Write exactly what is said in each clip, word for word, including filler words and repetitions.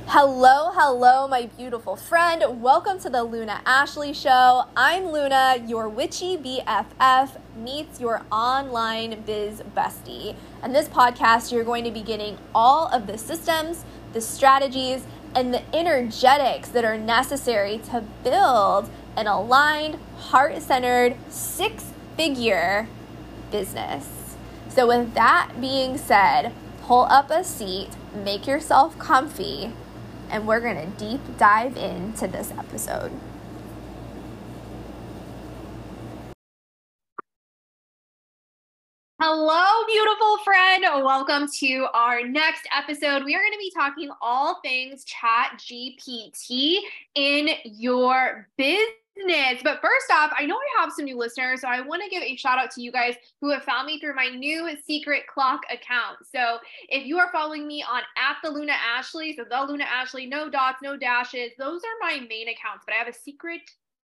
Hello, hello, my beautiful friend. Welcome to the Luna Ashley Show. I'm Luna, your witchy B F F meets your online biz bestie. And this podcast, you're going to be getting all of the systems, the strategies, and the energetics that are necessary to build an aligned, heart-centered, six-figure business. So with that being said, pull up a seat, make yourself comfy, and we're going to deep dive into this episode. Hello, beautiful friend. Welcome to our next episode. We are going to be talking all things Chat G P T in your business. But first off, I know I have some new listeners, so I want to give a shout out to you guys who have found me through my new Secret Clock account. So if you are following me on at the Luna Ashley, so the Luna Ashley, no dots, no dashes, those are my main accounts, but I have a secret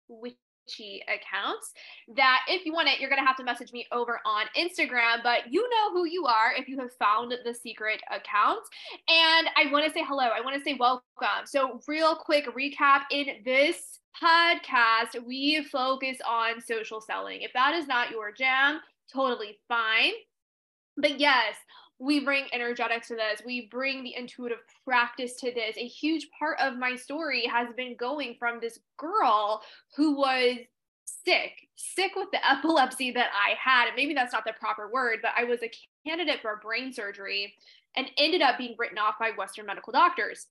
witchy accounts that if you want it, you're going to have to message me over on Instagram, but you know who you are if you have found the secret account. And I want to say hello. I want to say welcome. So real quick recap, in this podcast, we focus on social selling. If that is not your jam, totally fine. But yes, we bring energetics to this. We bring the intuitive practice to this. A huge part of my story has been going from this girl who was sick, sick with the epilepsy that I had. And maybe that's not the proper word, but I was a candidate for brain surgery and ended up being written off by Western medical doctors.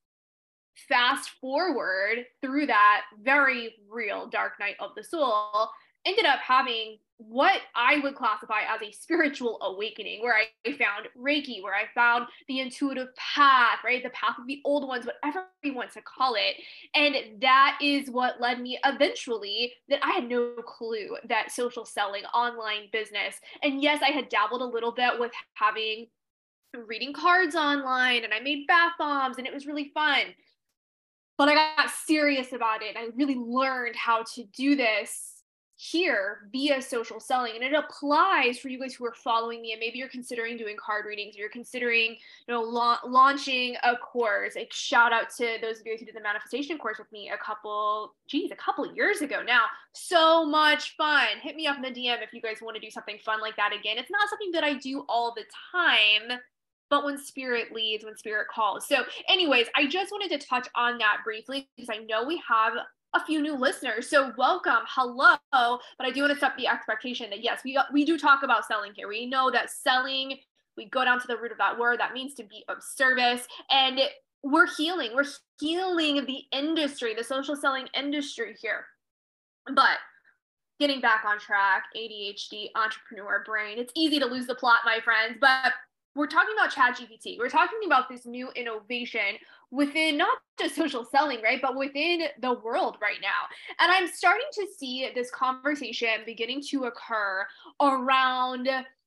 Fast forward through that very real dark night of the soul, ended up having what I would classify as a spiritual awakening, where I found Reiki, where I found the intuitive path, right? The path of the old ones, whatever you want to call it. And that is what led me eventually, that I had no clue that social selling, online business, and yes, I had dabbled a little bit with having reading cards online, and I made bath bombs, and it was really fun. But I got serious about it. I really learned how to do this here via social selling. And it applies for you guys who are following me. And maybe you're considering doing card readings, or you're considering, you know, la- launching a course. Like, shout out to those of you who did the manifestation course with me a couple, geez, a couple of years ago now. So much fun. Hit me up in the D M if you guys want to do something fun like that again. It's not something that I do all the time, but when spirit leads, when spirit calls. So anyways, I just wanted to touch on that briefly because I know we have a few new listeners. So welcome, hello. But I do want to set the expectation that yes, we, we do talk about selling here. We know that selling, we go down to the root of that word, that means to be of service. And we're healing, we're healing the industry, the social selling industry here. But getting back on track, A D H D, entrepreneur brain, it's easy to lose the plot, my friends, but we're talking about Chat G P T. We're talking about this new innovation within not just social selling, right, but within the world right now. And I'm starting to see this conversation beginning to occur around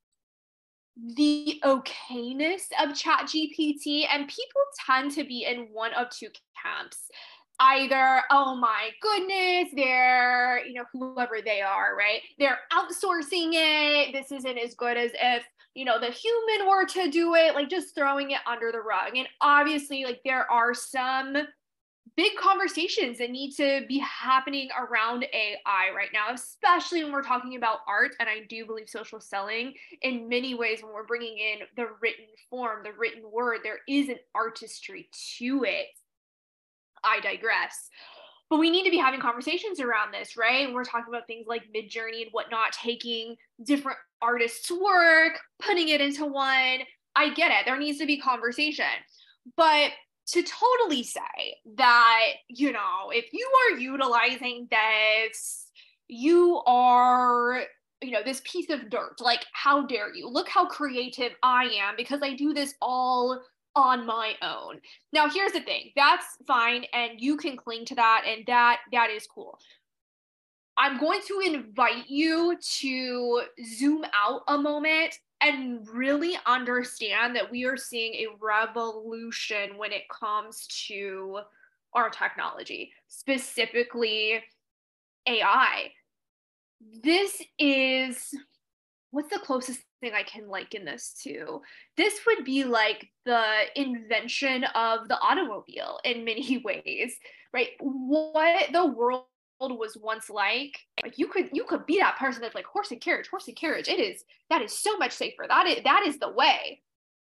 the okayness of Chat G P T, and people tend to be in one of two camps. Either, oh my goodness, they're, you know, whoever they are, right? They're outsourcing it. This isn't as good as if, you know, the human were to do it, like just throwing it under the rug. And obviously, like, there are some big conversations that need to be happening around A I right now, especially when we're talking about art. And I do believe social selling in many ways, when we're bringing in the written form, the written word, there is an artistry to it. I digress. But we need to be having conversations around this, right? And we're talking about things like Midjourney and whatnot, taking different artists' work, putting it into one. I get it. There needs to be conversation. But to totally say that, you know, if you are utilizing this, you are, you know, this piece of dirt, like, how dare you? Look how creative I am because I do this all on my own. Now, here's the thing. That's fine, and you can cling to that, and that that is cool. I'm going to invite you to zoom out a moment and really understand that we are seeing a revolution when it comes to our technology, specifically A I. This is what's the closest thing I can liken this to? This would be like the invention of the automobile in many ways, right? What the world was once like, like you could you could be that person that's like horse and carriage, horse and carriage. It is that is so much safer. That is that is the way.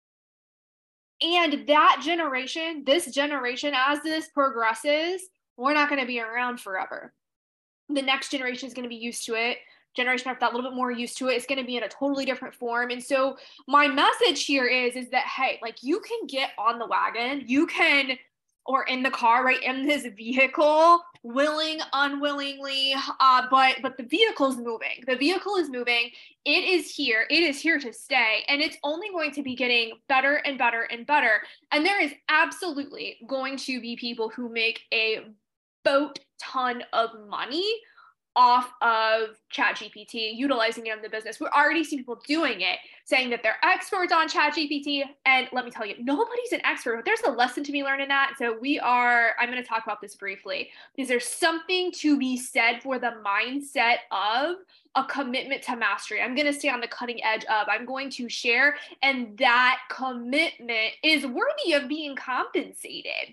And that generation, this generation, as this progresses, we're not going to be around forever. The next generation is going to be used to it. Generation after that, a little bit more used to it. It's going to be in a totally different form. And so my message here is, is that, hey, like you can get on the wagon, you can, or in the car, right, in this vehicle, willing, unwillingly, uh, but but the vehicle is moving. The vehicle is moving. It is here. It is here to stay. And it's only going to be getting better and better and better. And there is absolutely going to be people who make a boat ton of money off of ChatGPT, utilizing it in the business. We're already seeing people doing it, saying that they're experts on ChatGPT. And let me tell you, nobody's an expert, but there's a lesson to be learned in that. So we are, I'm going to talk about this briefly, because there's something to be said for the mindset of a commitment to mastery. I'm going to stay on the cutting edge of, I'm going to share, and that commitment is worthy of being compensated.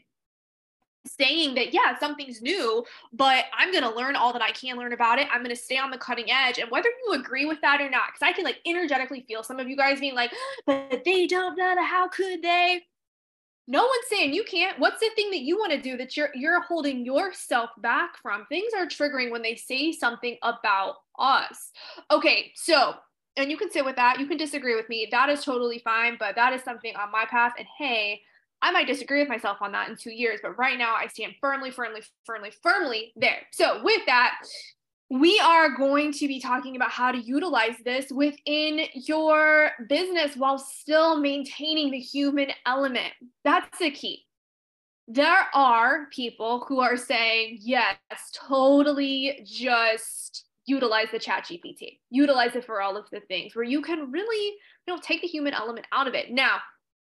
Saying that, yeah, something's new, but I'm going to learn all that I can learn about it. I'm going to stay on the cutting edge. And whether you agree with that or not, because I can like energetically feel some of you guys being like, but they don't know, how could they? No one's saying you can't. What's the thing that you want to do that you're you're holding yourself back from? Things are triggering when they say something about us. Okay, so, and you can sit with that. You can disagree with me. That is totally fine, but that is something on my path. And hey, I might disagree with myself on that in two years, but right now I stand firmly, firmly, firmly, firmly there. So with that, we are going to be talking about how to utilize this within your business while still maintaining the human element. That's the key. There are people who are saying, yes, totally just utilize the ChatGPT, utilize it for all of the things where you can really, you know, take the human element out of it. Now,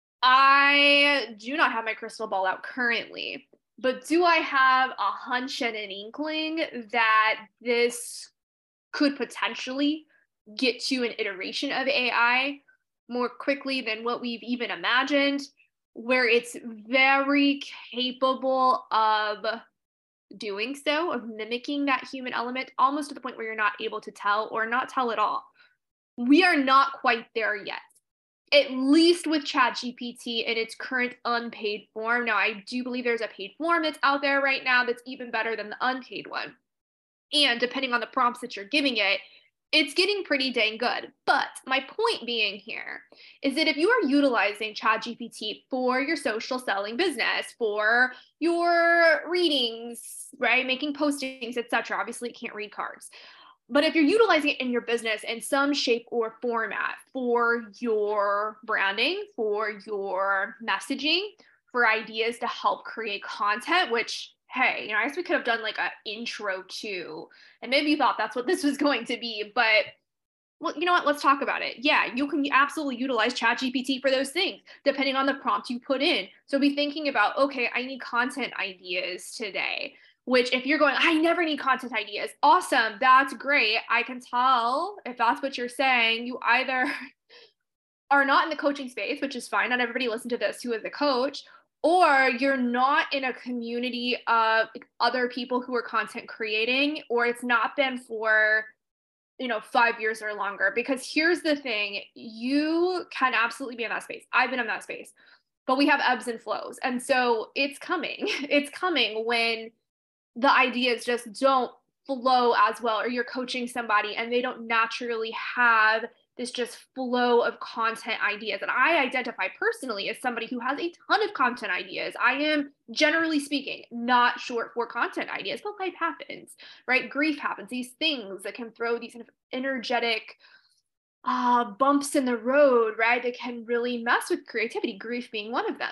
I do not have my crystal ball out currently, but do I have a hunch and an inkling that this could potentially get to an iteration of A I more quickly than what we've even imagined, where it's very capable of doing so, of mimicking that human element, almost to the point where you're not able to tell or not tell at all? We are not quite there yet, at least with ChatGPT in its current unpaid form. Now, I do believe there's a paid form that's out there right now that's even better than the unpaid one. And depending on the prompts that you're giving it, it's getting pretty dang good. But my point being here is that if you are utilizing ChatGPT for your social selling business, for your readings, right, making postings, et cetera, obviously it can't read cards. But if you're utilizing it in your business in some shape or format for your branding, for your messaging, for ideas to help create content, which, hey, you know, I guess we could have done like an intro to, and maybe you thought that's what this was going to be, but well, you know what? Let's talk about it. Yeah, you can absolutely utilize ChatGPT for those things, depending on the prompt you put in. So be thinking about, okay, I need content ideas today. Which if you're going, I never need content ideas. Awesome. That's great. I can tell if that's what you're saying, you either are not in the coaching space, which is fine. Not everybody listen to this who is a coach, or you're not in a community of other people who are content creating, or it's not been for, you know, five years or longer. Because here's the thing, you can absolutely be in that space. I've been in that space, but we have ebbs and flows. And so it's coming. It's coming when the ideas just don't flow as well, or you're coaching somebody and they don't naturally have this just flow of content ideas. And I identify personally as somebody who has a ton of content ideas. I am, generally speaking, not short for content ideas, but life happens, right? Grief happens, these things that can throw these energetic uh, bumps in the road, right? That can really mess with creativity, grief being one of them.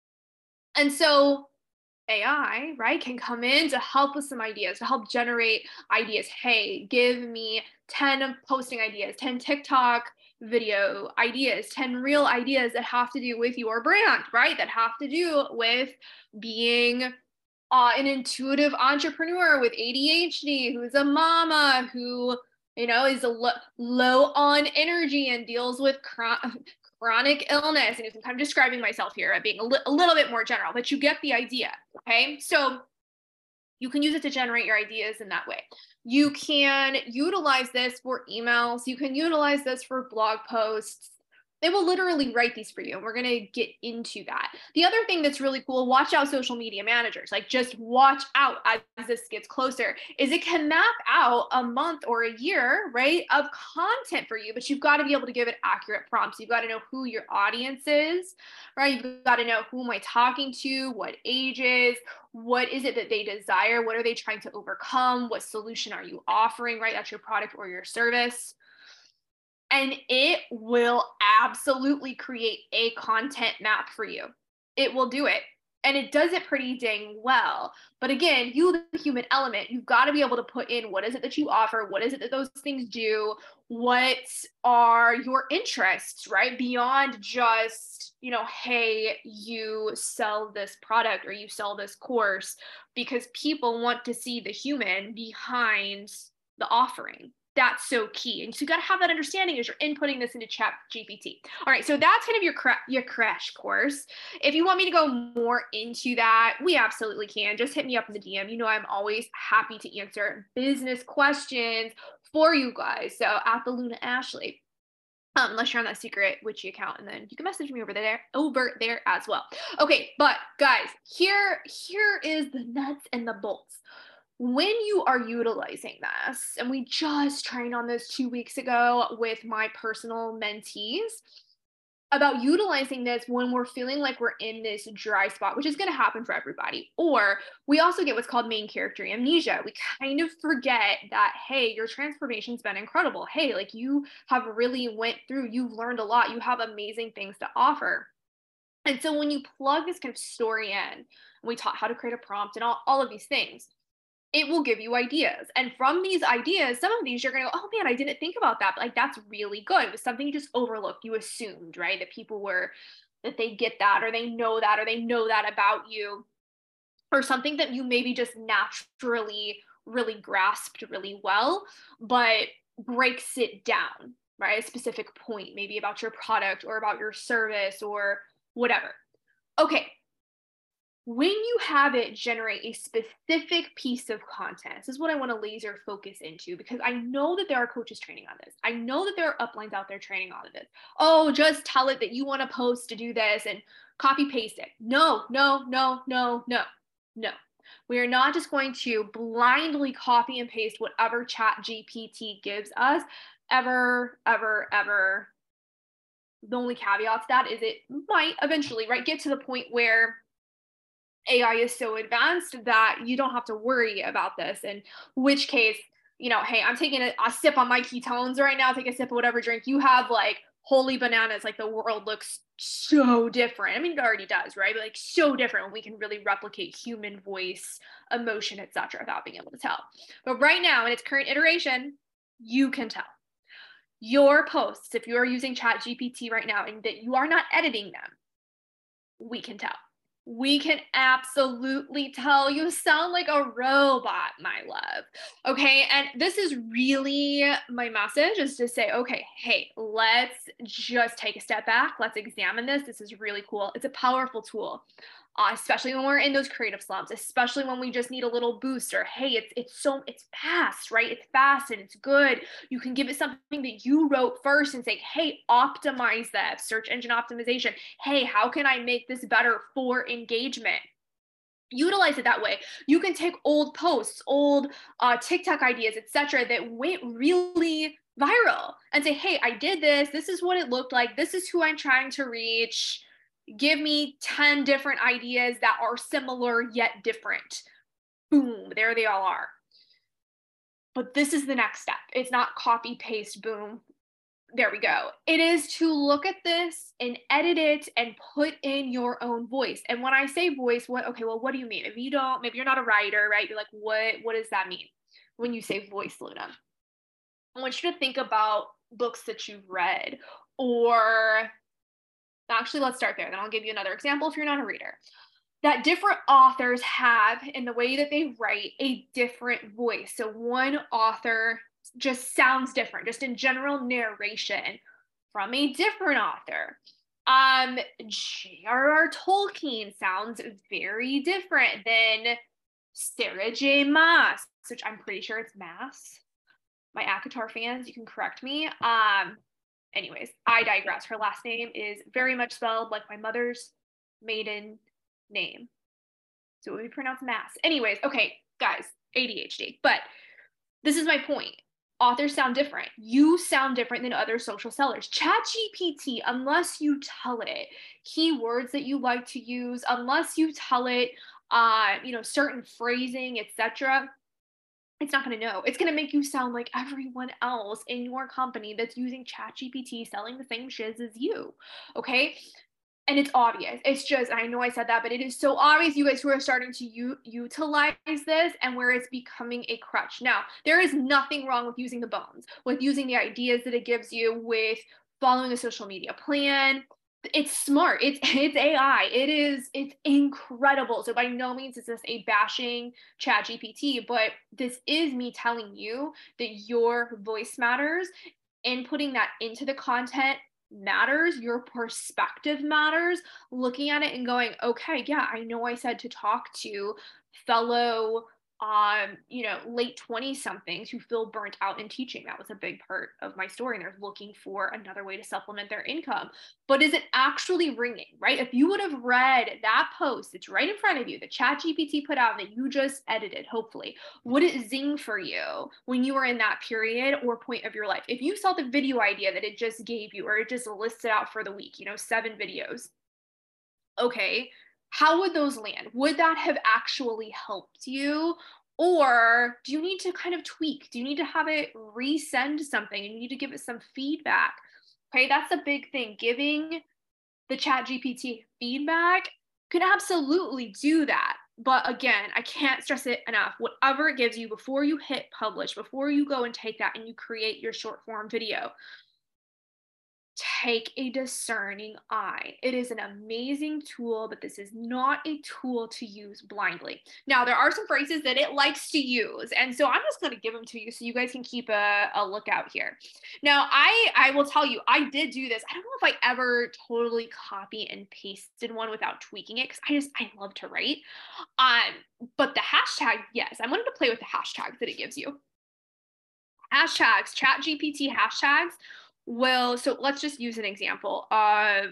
And so A I, right, can come in to help with some ideas, to help generate ideas. Hey, give me ten posting ideas, ten TikTok video ideas, ten real ideas that have to do with your brand, right? That have to do with being uh, an intuitive entrepreneur with A D H D, who's a mama, who you know, is a lo- low on energy and deals with chron- chronic illness. And I'm describing myself here at being a, li- a little bit more general, but you get the idea. Okay. So you can use it to generate your ideas in that way. You can utilize this for emails. You can utilize this for blog posts. They will literally write these for you. And we're going to get into that. The other thing that's really cool, watch out social media managers. Like just watch out as this gets closer, is it can map out a month or a year, right, of content for you, but you've got to be able to give it accurate prompts. You've got to know who your audience is, right? You've got to know who am I talking to, what ages, what is it that they desire? What are they trying to overcome? What solution are you offering, right? That's your product or your service. And it will absolutely create a content map for you. It will do it. And it does it pretty dang well. But again, you, the human element, you've got to be able to put in what is it that you offer? What is it that those things do? What are your interests, right? Beyond just, you know, hey, you sell this product or you sell this course, because people want to see the human behind the offering. That's so key. And so you got to have that understanding as you're inputting this into Chat G P T. All right, so that's kind of your cra- your crash course. If you want me to go more into that, we absolutely can. Just hit me up in the D M. You know, I'm always happy to answer business questions for you guys. So at the Luna Ashley. Um, unless you're on that secret witchy account, and then you can message me over there, over there as well. Okay, but guys, here, here is the nuts and the bolts. When you are utilizing this, and we just trained on this two weeks ago with my personal mentees about utilizing this when we're feeling like we're in this dry spot, which is going to happen for everybody. Or we also get what's called main character amnesia. We kind of forget that, hey, your transformation's been incredible. Hey, like you have really went through, you've learned a lot, you have amazing things to offer. And so when you plug this kind of story in, we taught how to create a prompt and all, all of these things, it will give you ideas. And from these ideas, some of these you're going to go, oh man, I didn't think about that. But like, that's really good. It was something you just overlooked. You assumed, right? That people were, that they get that, or they know that, or they know that about you, or something that you maybe just naturally really grasped really well, but breaks it down, right? A specific point, maybe about your product or about your service or whatever. Okay. When you have it generate a specific piece of content, this is what I want to laser focus into, because I know that there are coaches training on this. I know that there are uplines out there training on this. Oh, just tell it that you want to post to do this and copy paste it. No, no, no, no, no, no. We are not just going to blindly copy and paste whatever Chat G P T gives us ever, ever, ever. The only caveat to that is it might eventually, right, get to the point where A I is so advanced that you don't have to worry about this, in which case, you know, hey, I'm taking a, a sip on my ketones right now, take a sip of whatever drink you have, like holy bananas, like the world looks so different. I mean, it already does, right? But like so different when we can really replicate human voice, emotion, et cetera, without being able to tell. But right now in its current iteration, you can tell. Your posts, if you are using Chat G P T right now and that you are not editing them, we can tell. We can absolutely tell. You sound like a robot, my love. Okay. And this is really my message, is to say, okay, hey, let's just take a step back. Let's examine this. This is really cool. It's a powerful tool. Uh, especially when we're in those creative slumps, especially when we just need a little boost, or hey, it's it's so it's fast, right? It's fast and it's good. You can give it something that you wrote first and say, hey, optimize that, search engine optimization. Hey, how can I make this better for engagement? Utilize it that way. You can take old posts, old uh, TikTok ideas, et cetera, that went really viral and say, hey, I did this. This is what it looked like. This is who I'm trying to reach. Give me ten different ideas that are similar yet different. Boom, there they all are. But this is the next step. It's not copy, paste, boom. There we go. It is to look at this and edit it and put in your own voice. And when I say voice, what, okay, well, what do you mean? If you don't, maybe you're not a writer, right? You're like, what, what does that mean when you say voice, Luna? I want you to think about books that you've read, or actually, let's start there. Then I'll give you another example if you're not a reader. That different authors have, in the way that they write, a different voice. So one author just sounds different, just in general narration from a different author. Um, J R R. Tolkien sounds very different than Sarah J. Maas, which I'm pretty sure it's Maas. My ACOTAR fans, you can correct me. Um, anyways, I digress. Her last name is very much spelled like my mother's maiden name. So it would be pronounced Mass. Anyways, okay, guys, A D H D. But this is my point. Authors sound different. You sound different than other social sellers. ChatGPT, unless you tell it keywords that you like to use, unless you tell it, uh, you know, certain phrasing, et cetera, it's not going to know. It's going to make you sound like everyone else in your company that's using ChatGPT selling the same shiz as you. Okay. And it's obvious. It's just, I know I said that, but it is so obvious, you guys who are starting to u- utilize this and where it's becoming a crutch. Now, there is nothing wrong with using the bones, with using the ideas that it gives you, with following a social media plan. It's smart. It's it's A I. It is, it's incredible. So by no means is this a bashing ChatGPT, but this is me telling you that your voice matters, and putting that into the content matters, your perspective matters, looking at it and going, okay, yeah, I know I said to talk to fellow um, you know, late twenty somethings who feel burnt out in teaching. That was a big part of my story. And they're looking for another way to supplement their income. But is it actually ringing, right? If you would have read that post that's right in front of you, the ChatGPT put out that you just edited, hopefully, would it zing for you when you were in that period or point of your life? If you saw the video idea that it just gave you, or it just listed out for the week, you know, seven videos, okay, how would those land? Would that have actually helped you? Or do you need to kind of tweak? Do you need to have it resend something and you need to give it some feedback? Okay, that's a big thing. Giving the ChatGPT feedback can absolutely do that. But again, I can't stress it enough. Whatever it gives you before you hit publish, before you go and take that and you create your short form video, take a discerning eye. It is an amazing tool, but this is not a tool to use blindly. Now, there are some phrases that it likes to use, and so I'm just going to give them to you so you guys can keep a, a lookout here. Now, I, I will tell you, I did do this. I don't know if I ever totally copy and pasted one without tweaking it, because I just, I love to write. Um, but the hashtag, yes, I wanted to play with the hashtags that it gives you. Hashtags, ChatGPT hashtags will, so let's just use an example of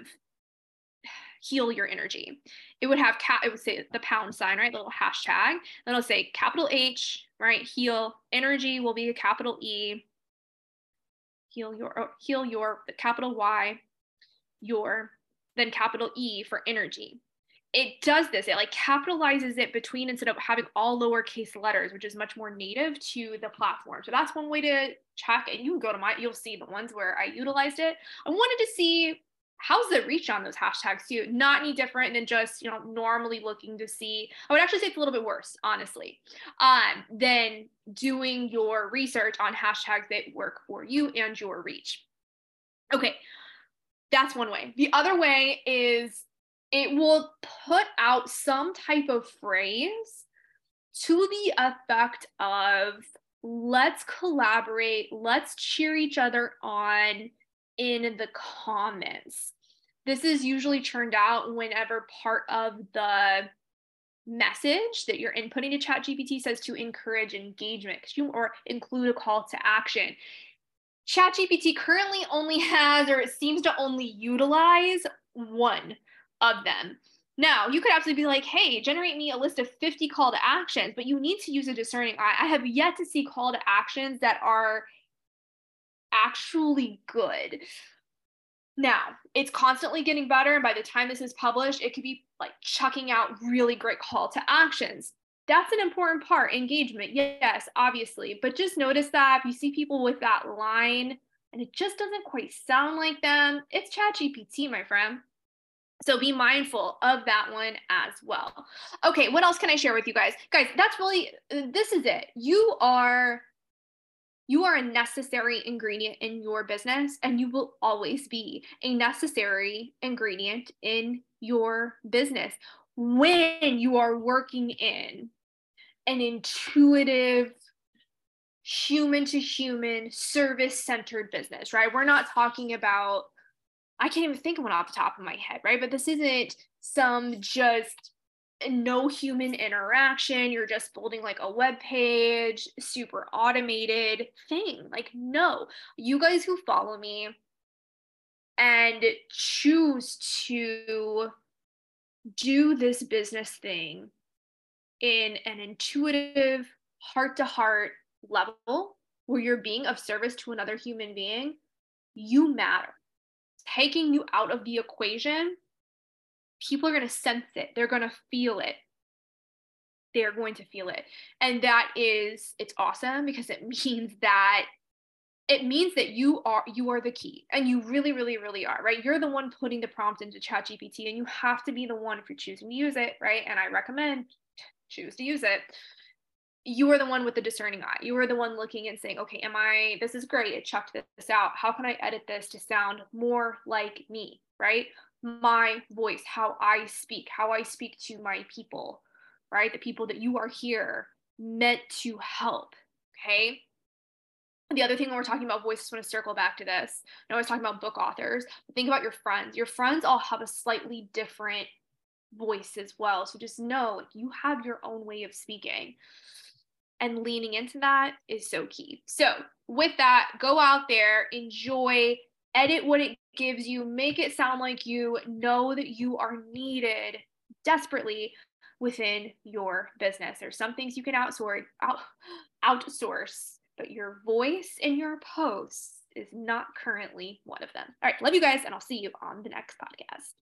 heal your energy. It would have, it would say the pound sign, right? Little hashtag. Then it'll say capital H, right? Heal. Energy will be a capital E. Heal your, heal your, the capital Y, your, then capital E for energy. It does this, it like capitalizes it between, instead of having all lowercase letters, which is much more native to the platform. So that's one way to check, and you can go to my, you'll see the ones where I utilized it. I wanted to see how's the reach on those hashtags too. Not any different than just, you know, normally looking to see, I would actually say it's a little bit worse, honestly, um, than doing your research on hashtags that work for you and your reach. Okay, that's one way. The other way is it will put out some type of phrase to the effect of, let's collaborate, let's cheer each other on in the comments. This is usually churned out whenever part of the message that you're inputting to ChatGPT says to encourage engagement, or include a call to action. ChatGPT currently only has, or it seems to only utilize, one of them. Now, you could absolutely be like, hey, generate me a list of fifty call to actions, but you need to use a discerning eye. I have yet to see call to actions that are actually good. Now, it's constantly getting better, and by the time this is published, it could be like chucking out really great call to actions. That's an important part. Engagement, yes, obviously, but just notice that if you see people with that line and it just doesn't quite sound like them, it's ChatGPT, my friend. So be mindful of that one as well. Okay, what else can I share with you guys? Guys, that's really, this is it. You are, you are a necessary ingredient in your business, and you will always be a necessary ingredient in your business when you are working in an intuitive, human to human, service centered business, right? We're not talking about, I can't even think of one off the top of my head, right? But this isn't some just no human interaction. You're just building like a web page, super automated thing. Like, no, you guys who follow me and choose to do this business thing in an intuitive, heart to heart level where you're being of service to another human being, you matter. Taking you out of the equation, people are going to sense it. They're going to feel it. They're going to feel it. And that is, it's awesome because it means that it means that you are you are the key, and you really really really are, right? You're the one putting the prompt into ChatGPT, and you have to be the one if you're choosing to use it, right? And I recommend choose to use it. You are the one with the discerning eye. You are the one looking and saying, okay, am I, this is great, it checked this out, how can I edit this to sound more like me, right? My voice, how I speak, how I speak to my people, right? The people that you are here meant to help. Okay. The other thing when we're talking about voice, I just want to circle back to this. I was talking about book authors. Think about your friends. Your friends all have a slightly different voice as well. So just know, like, you have your own way of speaking. And leaning into that is so key. So with that, go out there, enjoy, edit what it gives you, make it sound like you, know that you are needed desperately within your business. There's some things you can outsource, out, outsource, but your voice in your posts is not currently one of them. All right, love you guys, and I'll see you on the next podcast.